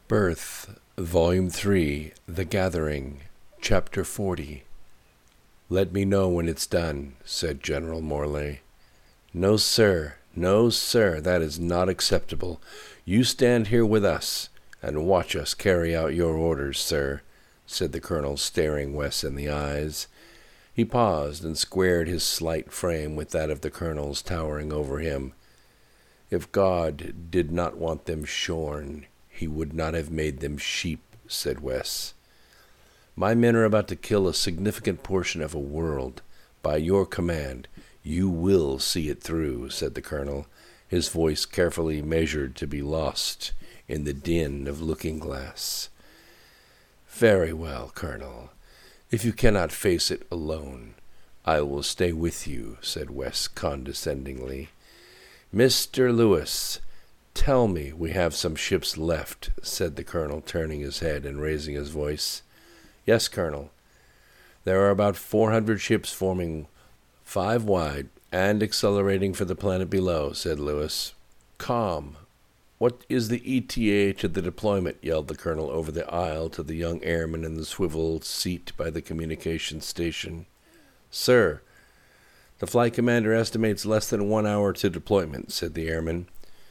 Birth, Volume 3, The Gathering, Chapter 40. "Let me know when it's done," said General Morley. "No, sir. No, sir. That is not acceptable. You stand here with us, and watch us carry out your orders, sir," said the colonel, staring Wes in the eyes. He paused and squared his slight frame with that of the colonel's, towering over him. "If God did not want them shorn, He would not have made them sheep," said Wes. "My men are about to kill a significant portion of a world. By your command, you will see it through," said the colonel, his voice carefully measured to be lost in the din of looking-glass. "Very well, Colonel. If you cannot face it alone, I will stay with you," said Wes condescendingly. "Mr. Lewis, tell me we have some ships left," said the colonel, turning his head and raising his voice. "Yes, Colonel. There are about 400 ships forming 5 wide and accelerating for the planet below," said Lewis. "Calm. What is the ETA to the deployment?" yelled the colonel over the aisle to the young airman in the swivel seat by the communications station. "Sir, the flight commander estimates less than 1 hour to deployment," said the airman.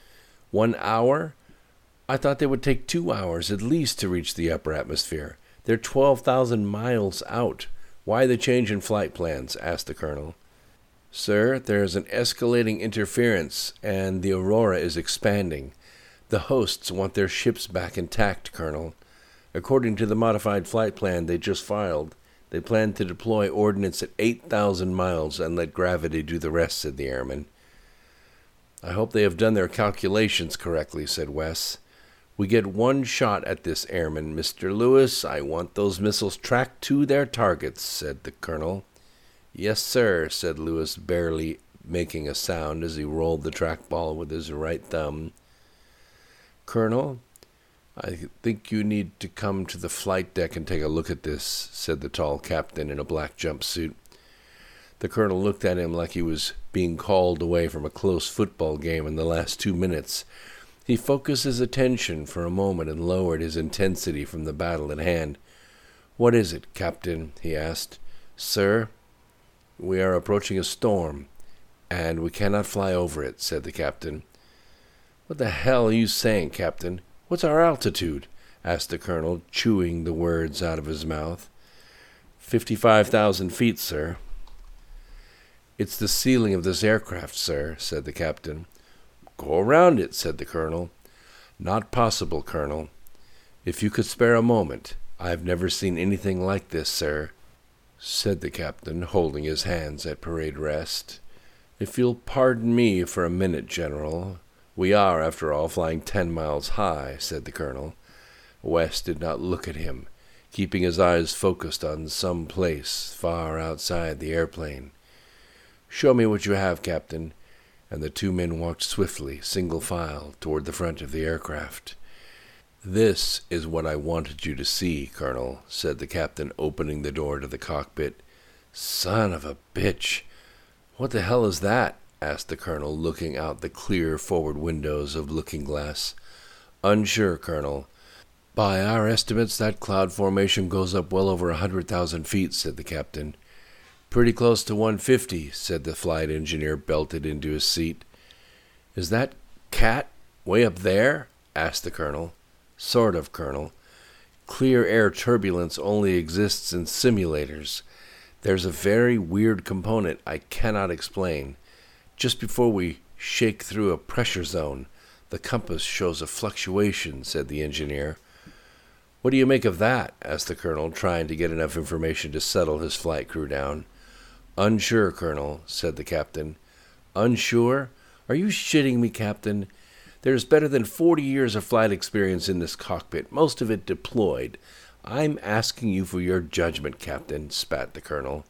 1 hour? I thought they would take 2 hours at least to reach the upper atmosphere. They're 12,000 miles out. Why the change in flight plans?" asked the colonel. "Sir, there is an escalating interference, and the aurora is expanding. The hosts want their ships back intact, Colonel. According to the modified flight plan they just filed, they plan to deploy ordnance at 8,000 miles and let gravity do the rest," said the airman. "I hope they have done their calculations correctly," said Wes. "We get one shot at this, airman. Mr. Lewis, I want those missiles tracked to their targets," said the colonel. "Yes, sir," said Lewis, barely making a sound as he rolled the trackball with his right thumb. "Colonel, I think you need to come to the flight deck and take a look at this," said the tall captain in a black jumpsuit. The colonel looked at him like he was being called away from a close football game in the last 2 minutes. He focused his attention for a moment and lowered his intensity from the battle at hand. "What is it, Captain?" he asked. "Sir, we are approaching a storm, and we cannot fly over it," said the captain. "What the hell are you saying, Captain? What's our altitude?" asked the colonel, chewing the words out of his mouth. 55,000 feet, sir." "It's the ceiling of this aircraft, sir," said the captain. "Go around it," said the colonel. "Not possible, Colonel. If you could spare a moment. I've never seen anything like this, sir," said the captain, holding his hands at parade rest. "If you'll pardon me for a minute, General. We are, after all, flying 10 miles high," said the colonel. Wes did not look at him, keeping his eyes focused on some place far outside the airplane. "Show me what you have, Captain," and the 2 men walked swiftly, single file, toward the front of the aircraft. "This is what I wanted you to see, Colonel," said the captain, opening the door to the cockpit. "Son of a bitch! What the hell is that?" asked the colonel, looking out the clear forward windows of looking-glass. "Unsure, Colonel. By our estimates, that cloud formation goes up well over 100,000 feet, said the captain. "Pretty close to 150, said the flight engineer, belted into his seat. "Is that Cat way up there?" asked the colonel. "Sort of, Colonel. Clear air turbulence only exists in simulators. There's a very weird component I cannot explain. Just before we shake through a pressure zone, the compass shows a fluctuation," said the engineer. "What do you make of that?" asked the colonel, trying to get enough information to settle his flight crew down. "Unsure, Colonel," said the captain. "Unsure? Are you shitting me, Captain? There's better than 40 years of flight experience in this cockpit, most of it deployed. I'm asking you for your judgment, Captain," spat the colonel.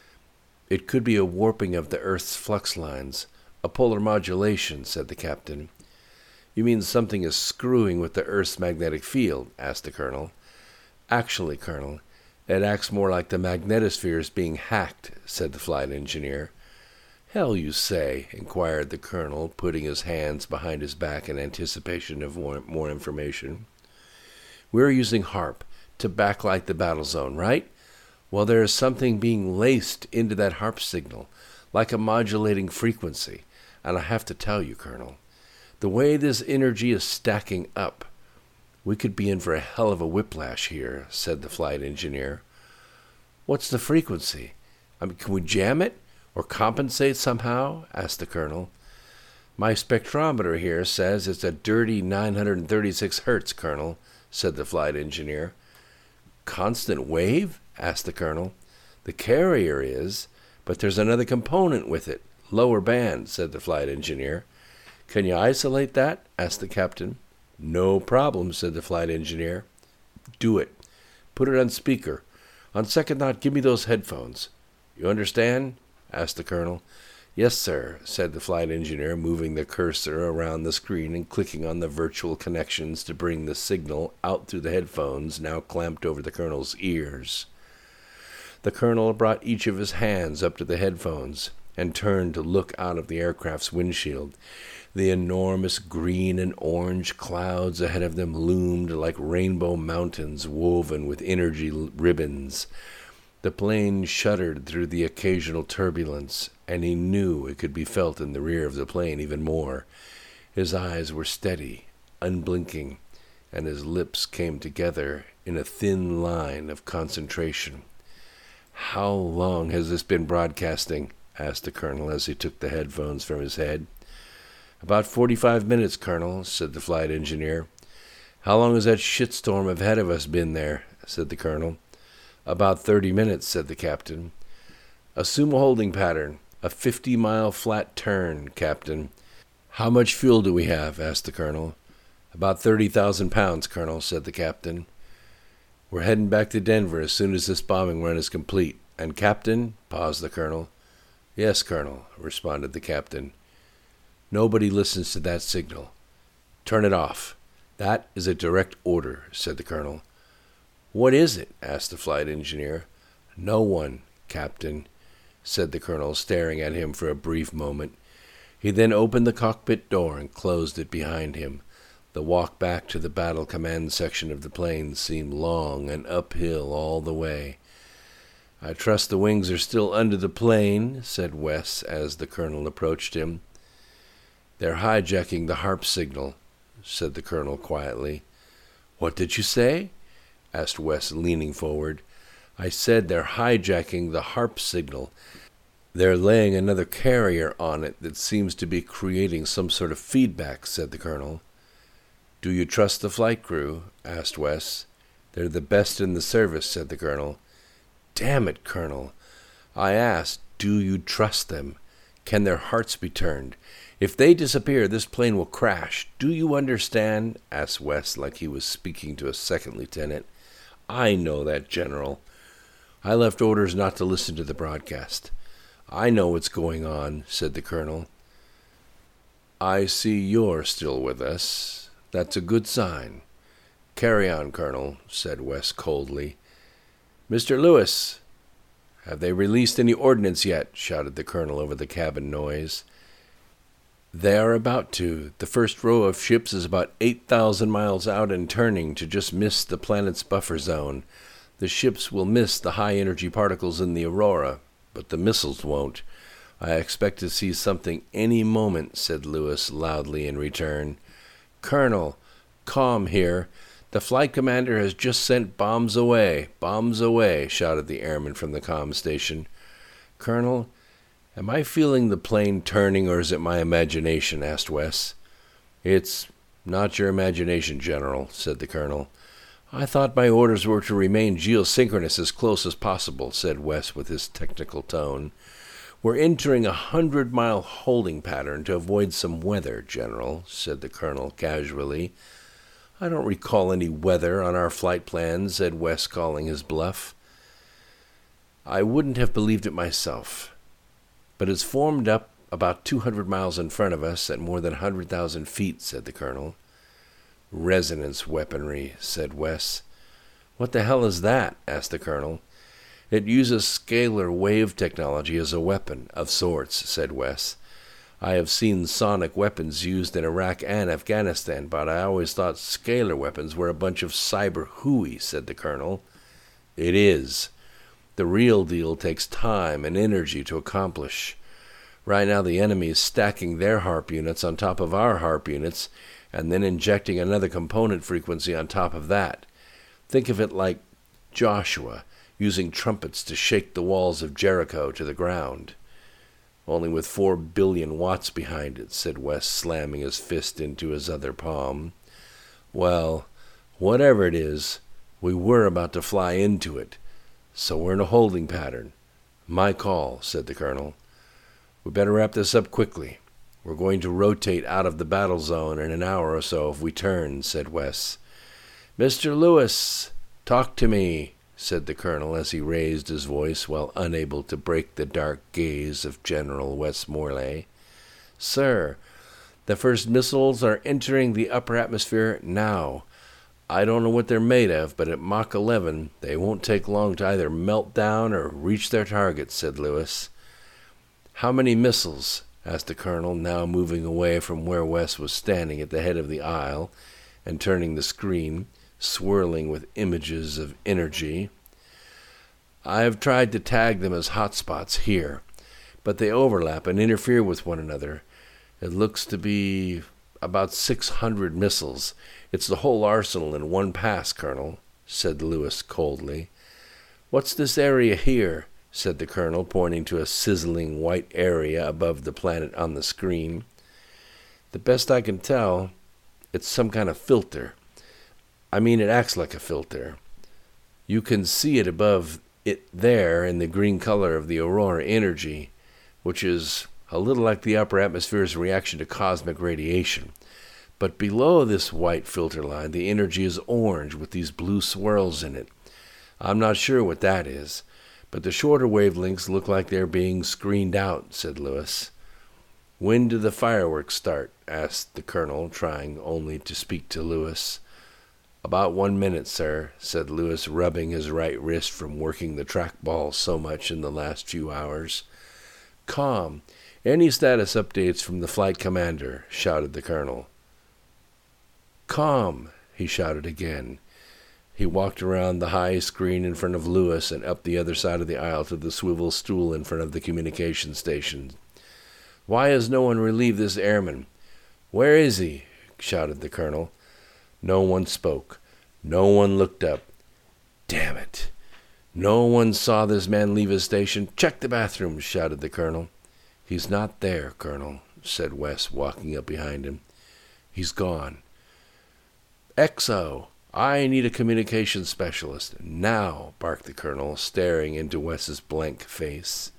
"It could be a warping of the Earth's flux lines, a polar modulation," said the captain. "You mean something is screwing with the Earth's magnetic field?" asked the colonel. "Actually, Colonel, it acts more like the magnetosphere is being hacked," said the flight engineer. "Hell you say?" inquired the colonel, putting his hands behind his back in anticipation of more information. We're using HARP to backlight the battle zone, right? Well, there is something being laced into that HARP signal, like a modulating frequency. And I have to tell you, Colonel, the way this energy is stacking up, we could be in for a hell of a whiplash here, said the flight engineer. What's the frequency? Can we jam it or compensate somehow? Asked the Colonel. My spectrometer here says it's a dirty 936 hertz, Colonel, said the flight engineer. Constant wave? Asked the Colonel. The carrier is, but there's another component with it. Lower band, said the flight engineer. Can you isolate that? Asked the captain. No problem, said the flight engineer. Do it. Put it on speaker. On second thought, give me those headphones. You understand? Asked the Colonel. Yes, sir, said the flight engineer, moving the cursor around the screen and clicking on the virtual connections to bring the signal out through the headphones now clamped over the Colonel's ears. The Colonel brought each of his hands up to the headphones and turned to look out of the aircraft's windshield. The enormous green and orange clouds ahead of them loomed like rainbow mountains woven with energy ribbons. The plane shuddered through the occasional turbulence, and he knew it could be felt in the rear of the plane even more. His eyes were steady, unblinking, and his lips came together in a thin line of concentration. How long has this been broadcasting? Asked the Colonel as he took the headphones from his head. About 45 minutes, Colonel, said the flight engineer. How long has that shitstorm ahead of us been there? Said the Colonel. About 30 minutes, said the captain. Assume a holding pattern, a 50-mile flat turn, Captain. How much fuel do we have? Asked the Colonel. About 30,000 pounds, Colonel, said the captain. We're heading back to Denver as soon as this bombing run is complete. And, Captain, paused the Colonel. Yes, Colonel, responded the captain. Nobody listens to that signal. Turn it off. That is a direct order, said the Colonel. What is it? Asked the flight engineer. No one, Captain, said the Colonel, staring at him for a brief moment. He then opened the cockpit door and closed it behind him. The walk back to the battle command section of the plane seemed long and uphill all the way. I trust the wings are still under the plane, said Wes as the Colonel approached him. They're hijacking the HARP signal, said the Colonel quietly. What did you say? Asked Wes, leaning forward. I said they're hijacking the HARP signal. They're laying another carrier on it that seems to be creating some sort of feedback, said the Colonel. Do you trust the flight crew? Asked Wes. They're the best in the service, said the Colonel. Damn it, Colonel. I asked, do you trust them? Can their hearts be turned? If they disappear, this plane will crash. Do you understand? Asked Wes like he was speaking to a second lieutenant. I know that, General. I left orders not to listen to the broadcast. I know what's going on, said the Colonel. I see you're still with us. That's a good sign. Carry on, Colonel, said Wes coldly. Mr. Lewis, have they released any ordnance yet? Shouted the Colonel over the cabin noise. They are about to. The first row of ships is about 8,000 miles out and turning to just miss the planet's buffer zone. The ships will miss the high-energy particles in the aurora, but the missiles won't. I expect to see something any moment, said Lewis loudly in return. Colonel, calm here. The flight commander has just sent bombs away, shouted the airman from the comm station. Colonel, am I feeling the plane turning, or is it my imagination? Asked Wes. It's not your imagination, General, said the Colonel. I thought my orders were to remain geosynchronous as close as possible, said Wes with his technical tone. We're entering a 100-mile holding pattern to avoid some weather, General, said the Colonel casually. I don't recall any weather on our flight plans, said Wes, calling his bluff. I wouldn't have believed it myself, but it's formed up about 200 miles in front of us at more than 100,000 feet, said the Colonel. Resonance weaponry, said Wes. What the hell is that? Asked the Colonel. It uses scalar wave technology as a weapon, of sorts, said Wes. I have seen sonic weapons used in Iraq and Afghanistan, but I always thought scalar weapons were a bunch of cyber hooey, said the colonel. It is. The real deal takes time and energy to accomplish. Right now the enemy is stacking their HARP units on top of our HARP units, and then injecting another component frequency on top of that. Think of it like Joshua using trumpets to shake the walls of Jericho to the ground. Only with 4 billion watts behind it, said Wes, slamming his fist into his other palm. Well, whatever it is, we were about to fly into it, so we're in a holding pattern. My call, said the colonel. We better wrap this up quickly. We're going to rotate out of the battle zone in an hour or so if we turn, said Wes. Mr. Lewis, talk to me, said the colonel as he raised his voice while unable to break the dark gaze of General Wes Morley. Sir, the first missiles are entering the upper atmosphere now. I don't know what they're made of, but at Mach 11 they won't take long to either melt down or reach their targets, said Lewis. How many missiles? Asked the colonel, now moving away from where Wes was standing at the head of the aisle and turning the screen, swirling with images of energy. I have tried to tag them as hotspots here, but they overlap and interfere with one another. It looks to be about 600 missiles. It's the whole arsenal in one pass, Colonel, said Lewis coldly. What's this area here? Said the colonel, pointing to a sizzling white area above the planet on the screen. The best I can tell, it's some kind of filter. I mean, it acts like a filter. You can see it above it there in the green color of the aurora energy, which is a little like the upper atmosphere's reaction to cosmic radiation. But below this white filter line, the energy is orange with these blue swirls in it. I'm not sure what that is, but the shorter wavelengths look like they're being screened out, said Lewis. When do the fireworks start? Asked the colonel, trying only to speak to Lewis. About 1 minute, sir, said Lewis, rubbing his right wrist from working the trackball so much in the last few hours. Com, any status updates from the flight commander? Shouted the colonel. Com, he shouted again. He walked around the high screen in front of Lewis and up the other side of the aisle to the swivel stool in front of the communication station. Why has no one relieved this airman? Where is he? Shouted the colonel. No one spoke. No one looked up. Damn it. No one saw this man leave his station. Check the bathrooms, shouted the colonel. He's not there, Colonel, said Wes, walking up behind him. He's gone. XO, I need a communications specialist. Now, barked the colonel, staring into Wes's blank face.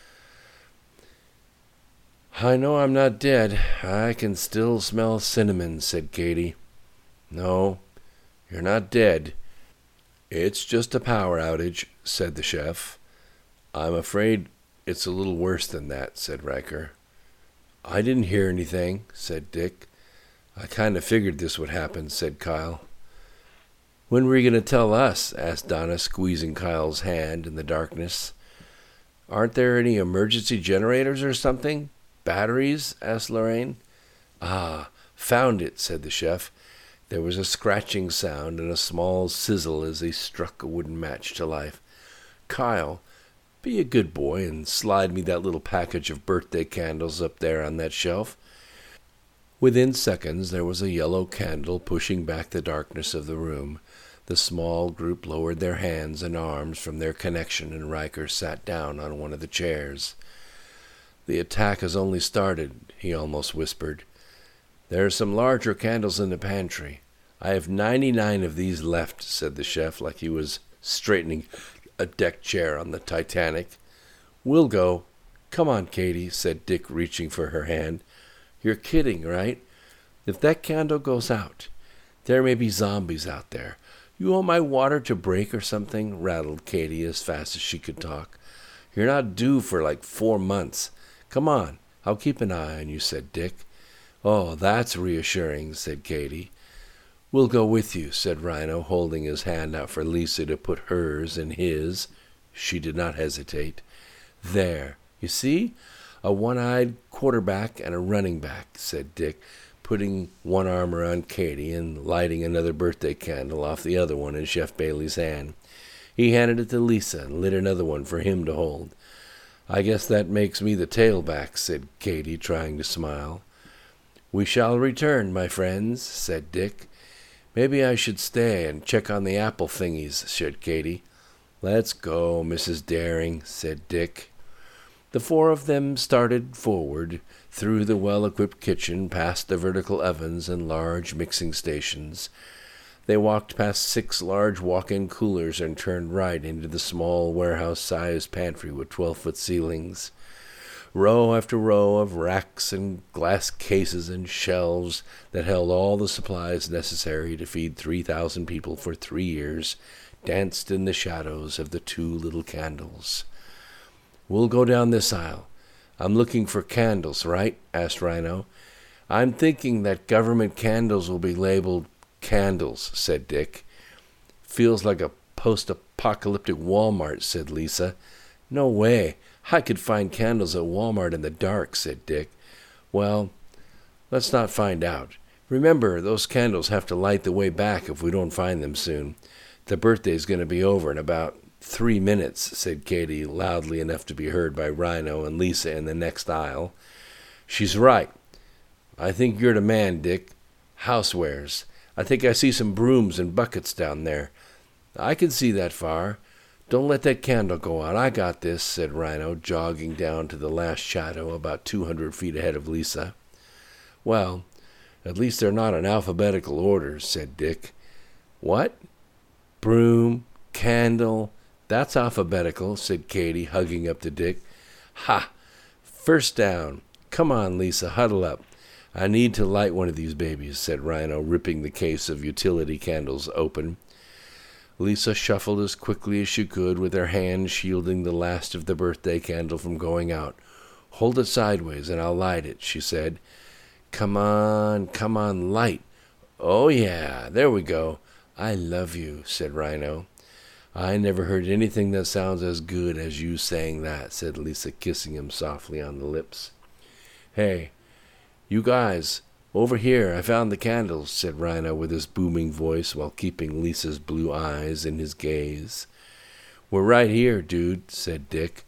I know I'm not dead. I can still smell cinnamon, said Katie. No, you're not dead. It's just a power outage, said the chef. I'm afraid it's a little worse than that, said Riker. I didn't hear anything, said Dick. I kind of figured this would happen, said Kyle. When were you going to tell us? Asked Donna, squeezing Kyle's hand in the darkness. Aren't there any emergency generators or something? Batteries? Asked Lorraine. Ah, found it, said the chef. There was a scratching sound and a small sizzle as he struck a wooden match to life. Kyle, be a good boy and slide me that little package of birthday candles up there on that shelf. Within seconds there was a yellow candle pushing back the darkness of the room. The small group lowered their hands and arms from their connection, and Riker sat down on one of the chairs. The attack has only started, he almost whispered. There are some larger candles in the pantry. I have 99 of these left, said the chef, like he was straightening a deck chair on the Titanic. We'll go. Come on, Katie, said Dick, reaching for her hand. You're kidding, right? If that candle goes out, there may be zombies out there. You want my water to break or something? Rattled Katie as fast as she could talk. You're not due for like 4 months. Come on, I'll keep an eye on you, said Dick. Oh, that's reassuring, said Katie. We'll go with you, said Rhino, holding his hand out for Lisa to put hers in his. She did not hesitate. There, you see? A one-eyed quarterback and a running back, said Dick, putting one arm around Katie and lighting another birthday candle off the other one in Chef Bailey's hand. He handed it to Lisa and lit another one for him to hold. I guess that makes me the tailback, said Katie, trying to smile. We shall return, my friends, said Dick. Maybe I should stay and check on the apple thingies, said Katie. Let's go, Mrs. Daring, said Dick. The four of them started forward, through the well-equipped kitchen, past the vertical ovens and large mixing stations. They walked past 6 large walk-in coolers and turned right into the small warehouse-sized pantry with 12-foot ceilings. Row after row of racks and glass cases and shelves that held all the supplies necessary to feed 3,000 people for 3 years danced in the shadows of the 2 little candles. We'll go down this aisle. I'm looking for candles, right? Asked Rhino. I'm thinking that government candles will be labeled candles, said Dick. Feels like a post-apocalyptic Walmart, said Lisa. No way. I could find candles at Walmart in the dark, said Dick. Well, let's not find out. Remember, those candles have to light the way back if we don't find them soon. The birthday's going to be over in about 3 minutes, said Katie, loudly enough to be heard by Rhino and Lisa in the next aisle. She's right. I think you're the man, Dick. Housewares. I think I see some brooms and buckets down there. I can see that far. Don't let that candle go out. I got this, said Rhino, jogging down to the last shadow about 200 feet ahead of Lisa. Well, at least they're not in alphabetical order, said Dick. What? Broom, candle, that's alphabetical, said Katie, hugging up to Dick. Ha! First down. Come on, Lisa, huddle up. I need to light one of these babies, said Rhino, ripping the case of utility candles open. Lisa shuffled as quickly as she could, with her hand shielding the last of the birthday candle from going out. Hold it sideways and I'll light it, she said. Come on, light. Oh, yeah, there we go. I love you, said Rhino. I never heard anything that sounds as good as you saying that, said Lisa, kissing him softly on the lips. Hey, you guys, over here, I found the candles, said Rhino with his booming voice while keeping Lisa's blue eyes in his gaze. We're right here, dude, said Dick.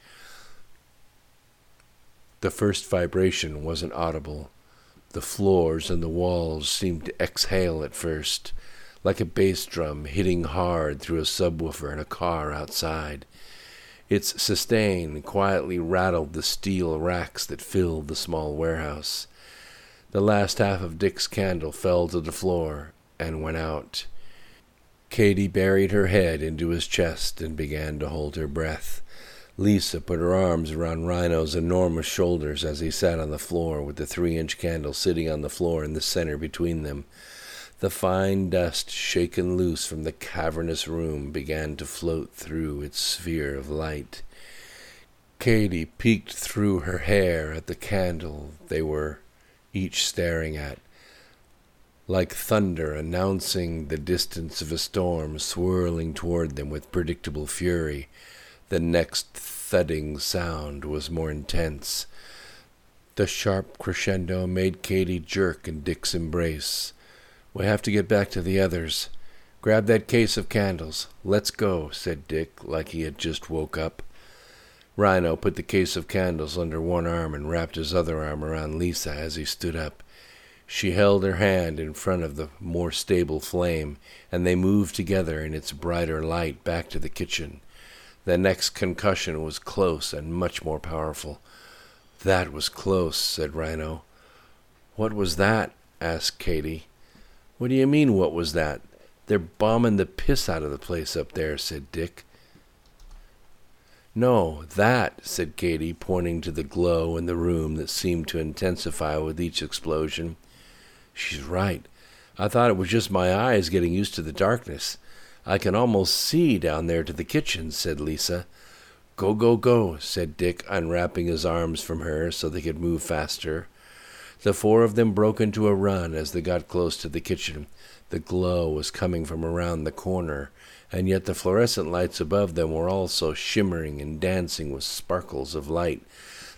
The first vibration wasn't audible. The floors and the walls seemed to exhale at first, like a bass drum hitting hard through a subwoofer in a car outside. Its sustain quietly rattled the steel racks that filled the small warehouse. The last half of Dick's candle fell to the floor and went out. Katie buried her head into his chest and began to hold her breath. Lisa put her arms around Rhino's enormous shoulders as he sat on the floor with the 3-inch candle sitting on the floor in the center between them. The fine dust shaken loose from the cavernous room began to float through its sphere of light. Katie peeked through her hair at the candle they were each staring at, like thunder announcing the distance of a storm swirling toward them with predictable fury. The next thudding sound was more intense. The sharp crescendo made Katie jerk in Dick's embrace. We have to get back to the others. Grab that case of candles. Let's go, said Dick, like he had just woke up. Rhino put the case of candles under one arm and wrapped his other arm around Lisa as he stood up. She held her hand in front of the more stable flame, and they moved together in its brighter light back to the kitchen. The next concussion was close and much more powerful. That was close, said Rhino. What was that? Asked Katie. What do you mean, what was that? They're bombing the piss out of the place up there, said Dick. No, that, said Katie, pointing to the glow in the room that seemed to intensify with each explosion. She's right. I thought it was just my eyes getting used to the darkness. I can almost see down there to the kitchen, said Lisa. Go, go, go, said Dick, unwrapping his arms from her so they could move faster. The four of them broke into a run as they got close to the kitchen. The glow was coming from around the corner, and yet the fluorescent lights above them were also shimmering and dancing with sparkles of light.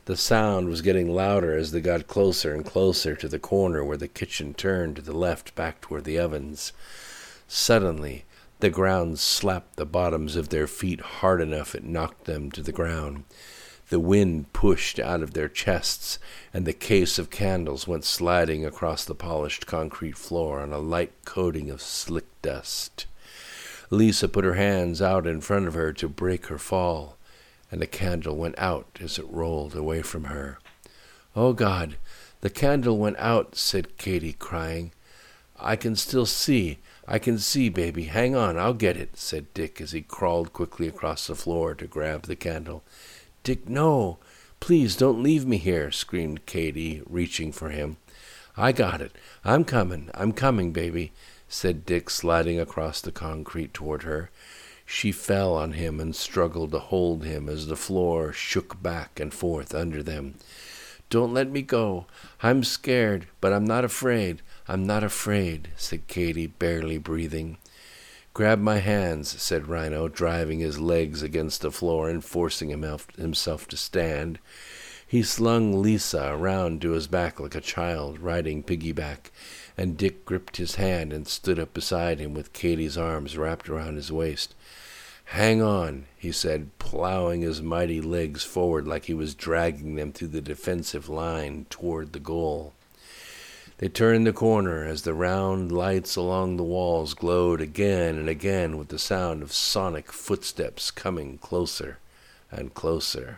The sound was getting louder as they got closer and closer to the corner where the kitchen turned to the left back toward the ovens. Suddenly, the ground slapped the bottoms of their feet hard enough it knocked them to the ground. The wind pushed out of their chests, and the case of candles went sliding across the polished concrete floor on a light coating of slick dust. Lisa put her hands out in front of her to break her fall, and the candle went out as it rolled away from her. "Oh, God, the candle went out," said Katie, crying. I can see, baby. Hang on, I'll get it," said Dick as he crawled quickly across the floor to grab the candle. "Dick, no! Please don't leave me here," screamed Katie, reaching for him. "I got it. I'm coming, baby," said Dick, sliding across the concrete toward her. She fell on him and struggled to hold him as the floor shook back and forth under them. "Don't let me go. I'm scared, but I'm not afraid. I'm not afraid," said Katie, barely breathing. "Grab my hands," said Rhino, driving his legs against the floor and forcing himself to stand. He slung Lisa around to his back like a child riding piggyback, and Dick gripped his hand and stood up beside him with Katie's arms wrapped around his waist. "Hang on," he said, plowing his mighty legs forward like he was dragging them through the defensive line toward the goal. They turned the corner as the round lights along the walls glowed again and again with the sound of sonic footsteps coming closer and closer.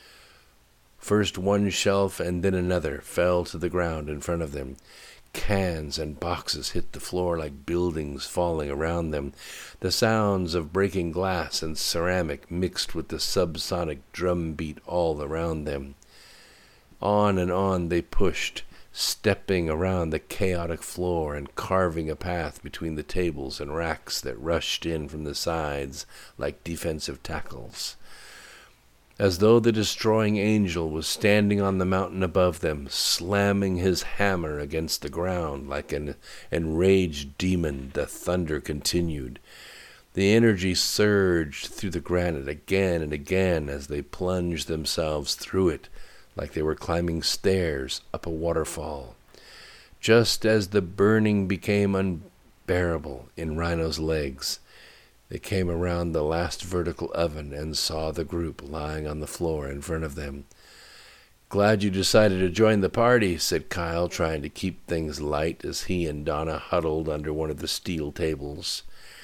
First one shelf and then another fell to the ground in front of them. Cans and boxes hit the floor like buildings falling around them. The sounds of breaking glass and ceramic mixed with the subsonic drum beat all around them. On and on they pushed, stepping around the chaotic floor and carving a path between the tables and racks that rushed in from the sides like defensive tackles. As though the destroying angel was standing on the mountain above them, slamming his hammer against the ground like an enraged demon, the thunder continued. The energy surged through the granite again and again as they plunged themselves through it, like they were climbing stairs up a waterfall. Just as the burning became unbearable in Rhino's legs, they came around the last vertical oven and saw the group lying on the floor in front of them. "Glad you decided to join the party," said Kyle, trying to keep things light as he and Donna huddled under one of the steel tables.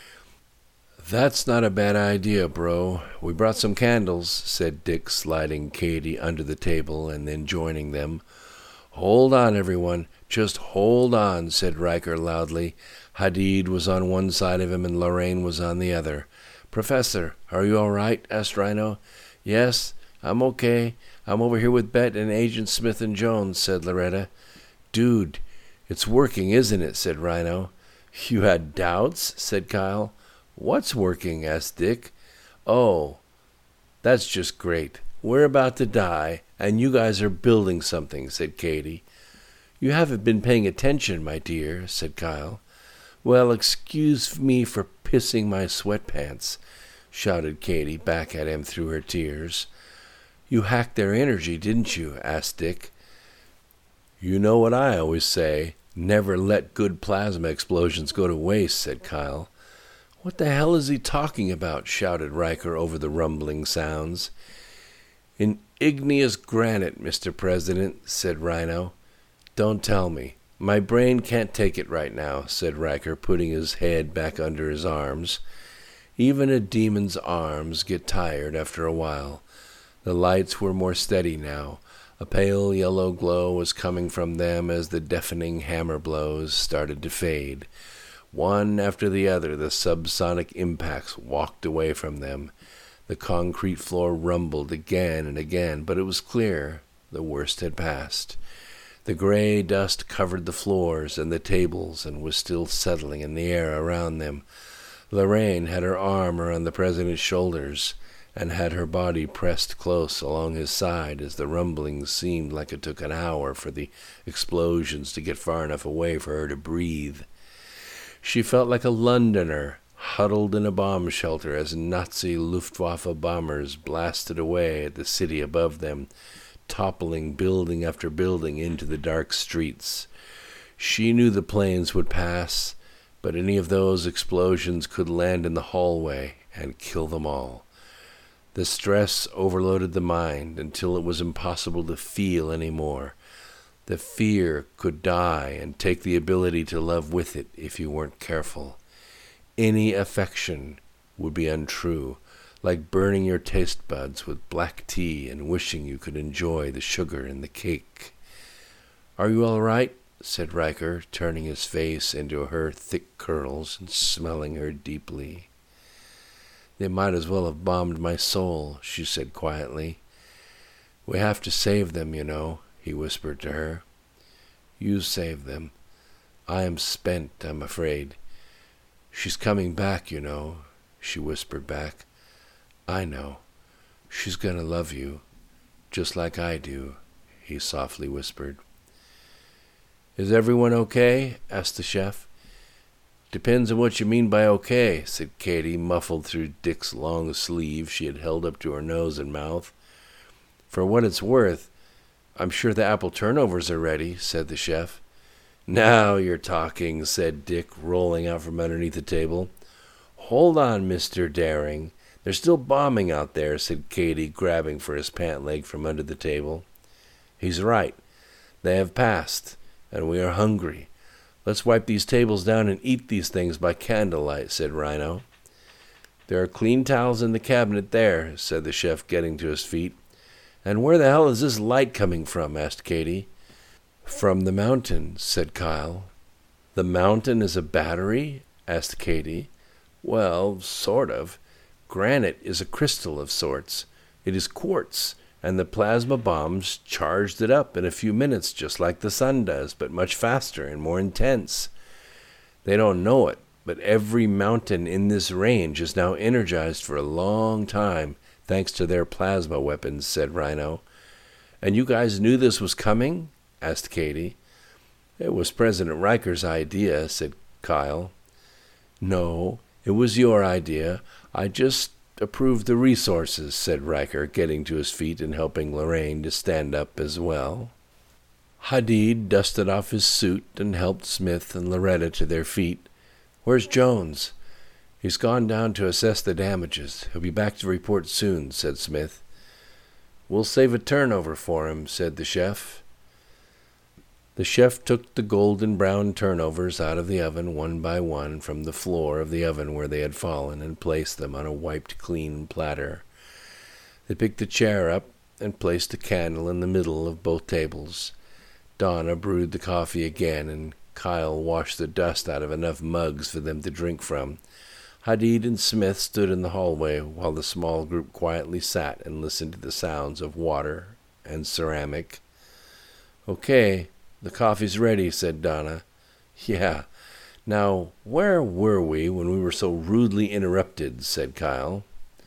"That's not a bad idea, bro. We brought some candles," said Dick, sliding Katie under the table and then joining them. "Hold on, everyone. Just hold on," said Riker loudly. Hadid was on one side of him and Lorraine was on the other. "Professor, are you all right?" asked Rhino. "Yes, I'm okay. I'm over here with Bet and Agent Smith and Jones," said Loretta. "Dude, it's working, isn't it?" said Rhino. "You had doubts?" said Kyle. "What's working?" asked Dick. "Oh, that's just great. We're about to die, and you guys are building something," said Katie. "You haven't been paying attention, my dear," said Kyle. "Well, excuse me for pissing my sweatpants," shouted Katie back at him through her tears. "You hacked their energy, didn't you?" asked Dick. "You know what I always say, never let good plasma explosions go to waste," said Kyle. "What the hell is he talking about?" shouted Riker over the rumbling sounds. "In igneous granite, Mr. President," said Rhino. "Don't tell me. My brain can't take it right now," said Riker, putting his head back under his arms. Even a demon's arms get tired after a while. The lights were more steady now. A pale yellow glow was coming from them as the deafening hammer blows started to fade. One after the other, the subsonic impacts walked away from them. The concrete floor rumbled again and again, but it was clear the worst had passed. The gray dust covered the floors and the tables and was still settling in the air around them. Lorraine had her arm around the president's shoulders and had her body pressed close along his side as the rumblings seemed like it took an hour for the explosions to get far enough away for her to breathe. She felt like a Londoner huddled in a bomb shelter as Nazi Luftwaffe bombers blasted away at the city above them, toppling building after building into the dark streets. She knew the planes would pass, but any of those explosions could land in the hallway and kill them all. The stress overloaded the mind until it was impossible to feel any more. The fear could die and take the ability to love with it if you weren't careful. Any affection would be untrue, like burning your taste buds with black tea and wishing you could enjoy the sugar in the cake. "Are you all right?" said Riker, turning his face into her thick curls and smelling her deeply. "They might as well have bombed my soul," she said quietly. "We have to save them, you know," he whispered to her. "You save them. I am spent, I'm afraid." "She's coming back, you know," she whispered back. "I know. She's gonna love you, just like I do," he softly whispered. "Is everyone okay?" asked the chef. "Depends on what you mean by okay," said Katie, muffled through Dick's long sleeve she had held up to her nose and mouth. "For what it's worth, I'm sure the apple turnovers are ready," said the chef. "Now you're talking," said Dick, rolling out from underneath the table. "Hold on, Mr. Daring. They're still bombing out there," said Katie, grabbing for his pant leg from under the table. "He's right. They have passed, and we are hungry. Let's wipe these tables down and eat these things by candlelight," said Rhino. "There are clean towels in the cabinet there," said the chef, getting to his feet. "And where the hell is this light coming from?" asked Katie. "From the mountain," said Kyle. "The mountain is a battery?" asked Katie. "Well, sort of. Granite is a crystal of sorts. It is quartz, and the plasma bombs charged it up in a few minutes, just like the sun does, but much faster and more intense. They don't know it, but every mountain in this range is now energized for a long time, thanks to their plasma weapons," said Rhino. "And you guys knew this was coming?" asked Katie. "It was President Riker's idea," said Kyle. "No, it was your idea. I just approved the resources," said Riker, getting to his feet and helping Lorraine to stand up as well. Hadid dusted off his suit and helped Smith and Loretta to their feet. "Where's Jones?" "He's gone down to assess the damages. He'll be back to report soon," said Smith. "We'll save a turnover for him," said the chef. The chef took the golden brown turnovers out of the oven one by one from the floor of the oven where they had fallen and placed them on a wiped clean platter. They picked a chair up and placed a candle in the middle of both tables. Donna brewed the coffee again, and Kyle washed the dust out of enough mugs for them to drink from. Hadid and Smith stood in the hallway while the small group quietly sat and listened to the sounds of water and ceramic. "Okay, the coffee's ready," said Donna. "Yeah. Now, where were we when we were so rudely interrupted?" said Kyle.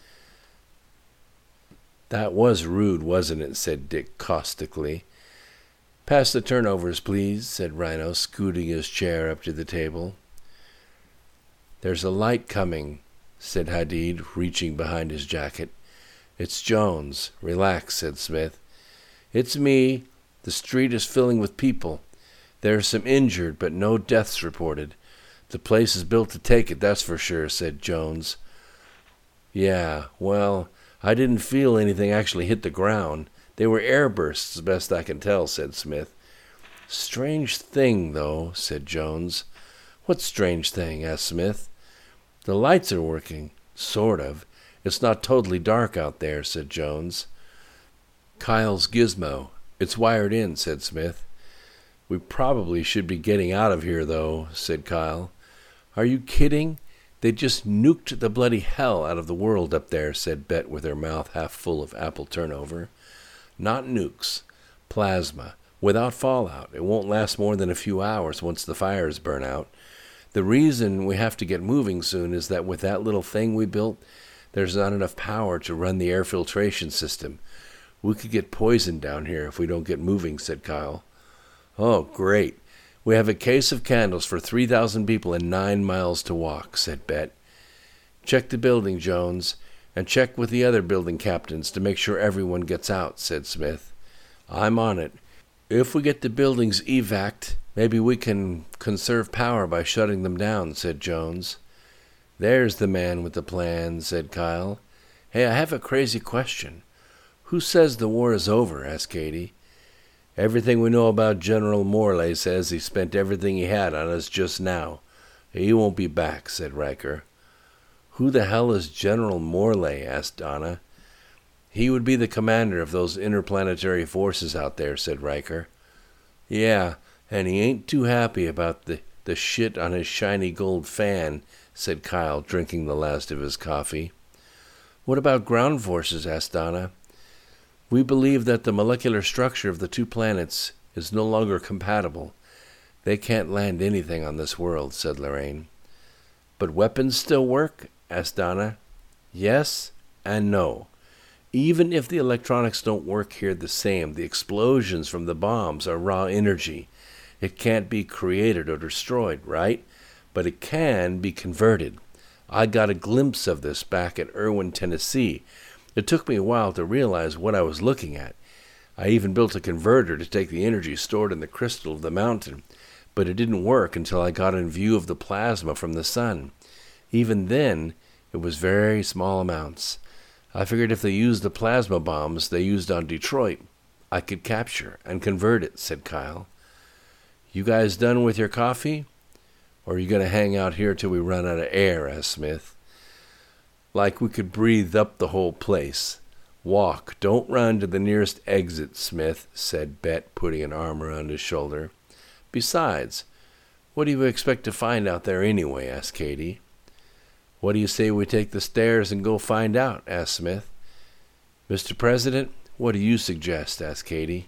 "That was rude, wasn't it?" said Dick caustically. "Pass the turnovers, please," said Rhino, scooting his chair up to the table. "There's a light coming," said Hadid, reaching behind his jacket. "It's Jones. Relax," said Smith. "It's me. The street is filling with people. There are some injured, but no deaths reported. The place is built to take it, that's for sure," said Jones. "Yeah, well, I didn't feel anything actually hit the ground. They were airbursts, as best I can tell," said Smith. "Strange thing, though," said Jones. "What strange thing?" asked Smith. "The lights are working. Sort of. It's not totally dark out there," said Jones. "Kyle's gizmo. It's wired in," said Smith. "We probably should be getting out of here, though," said Kyle. "Are you kidding? They just nuked the bloody hell out of the world up there," said Bet with her mouth half full of apple turnover. "Not nukes. Plasma. Without fallout. It won't last more than a few hours once the fires burn out. The reason we have to get moving soon is that with that little thing we built, there's not enough power to run the air filtration system. We could get poisoned down here if we don't get moving," said Kyle. "Oh, great. We have a case of candles for 3,000 people and 9 miles to walk," said Bet. "Check the building, Jones, and check with the other building captains to make sure everyone gets out," said Smith. I'm on it. If we get the buildings evac'd, maybe we can conserve power by shutting them down, said Jones. There's the man with the plan, said Kyle. Hey, I have a crazy question. Who says the war is over? Asked Katie. Everything we know about General Morley says he spent everything he had on us just now. He won't be back, said Riker. Who the hell is General Morley? Asked Donna. He would be the commander of those interplanetary forces out there, said Riker. Yeah, and he ain't too happy about the shit on his shiny gold fan, said Kyle, drinking the last of his coffee. What about ground forces? Asked Donna. We believe that the molecular structure of the two planets is no longer compatible. They can't land anything on this world, said Lorraine. But weapons still work? Asked Donna. Yes and no. Even if the electronics don't work here the same, the explosions from the bombs are raw energy. It can't be created or destroyed, right? But it can be converted. I got a glimpse of this back at Irwin, Tennessee. It took me a while to realize what I was looking at. I even built a converter to take the energy stored in the crystal of the mountain, but it didn't work until I got in view of the plasma from the sun. Even then, it was very small amounts. I figured if they used the plasma bombs they used on Detroit, I could capture and convert it, said Kyle. You guys done with your coffee? Or are you going to hang out here till we run out of air? Asked Smith. Like we could breathe up the whole place. Walk, don't run to the nearest exit, Smith, said Bet, putting an arm around his shoulder. Besides, what do you expect to find out there anyway? Asked Katie. What do you say we take the stairs and go find out? Asked Smith. Mr. President, what do you suggest? Asked Katie.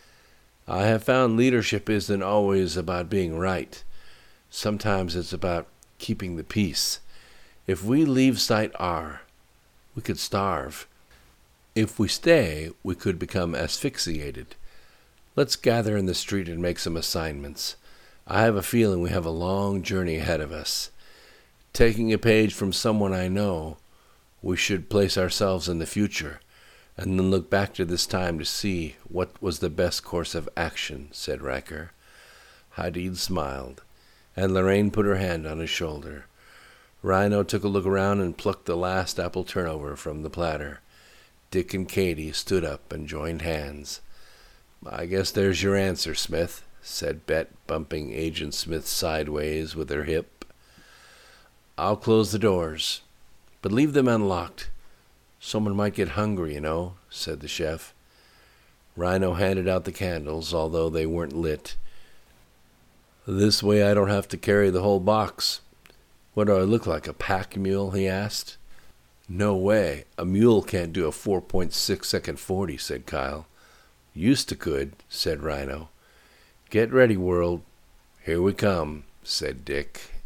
I have found leadership isn't always about being right. Sometimes it's about keeping the peace. If we leave Site R, we could starve. If we stay, we could become asphyxiated. Let's gather in the street and make some assignments. I have a feeling we have a long journey ahead of us. Taking a page from someone I know, we should place ourselves in the future, and then look back to this time to see what was the best course of action, said Riker. Hadid smiled, and Lorraine put her hand on his shoulder. Rhino took a look around and plucked the last apple turnover from the platter. Dick and Katie stood up and joined hands. I guess there's your answer, Smith, said Bet, bumping Agent Smith sideways with her hip. I'll close the doors, but leave them unlocked. Someone might get hungry, you know, said the chef. Rhino handed out the candles, although they weren't lit. This way I don't have to carry the whole box. What do I look like, a pack mule? He asked. No way. A mule can't do a 4.6-second 40, said Kyle. Used to could, said Rhino. Get ready, world. Here we come, said Dick.